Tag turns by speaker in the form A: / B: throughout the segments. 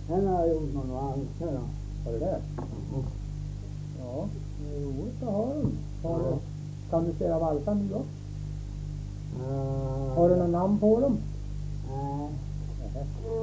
A: Sen har jag gjort någon valser då.
B: Har du det? Ja, det är roligt att ha dem.
A: Ja.
B: Kan du spela valsa nu då?
A: Ah,
B: Har du någon namn på dem?
A: nej.
B: Nej.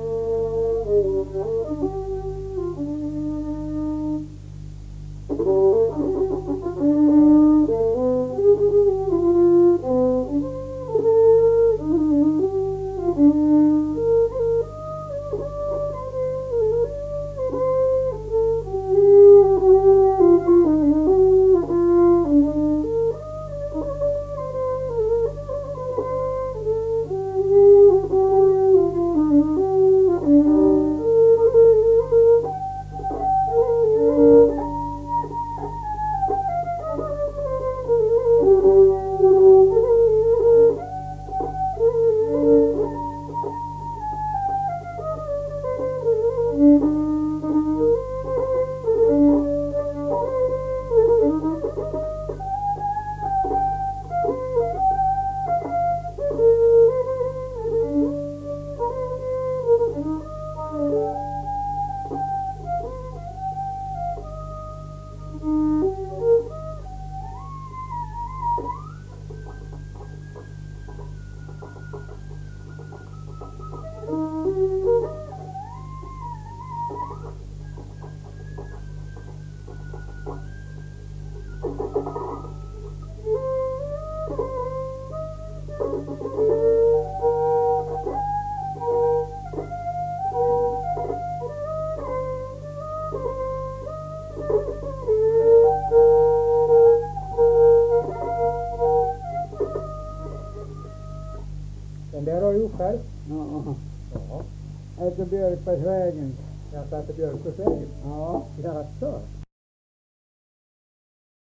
B: Den där har du gjort själv?
A: Ja.
B: Ja.
A: Efter Björkbergsvägen.
B: Jag satte Björkbergsvägen.
A: Ja.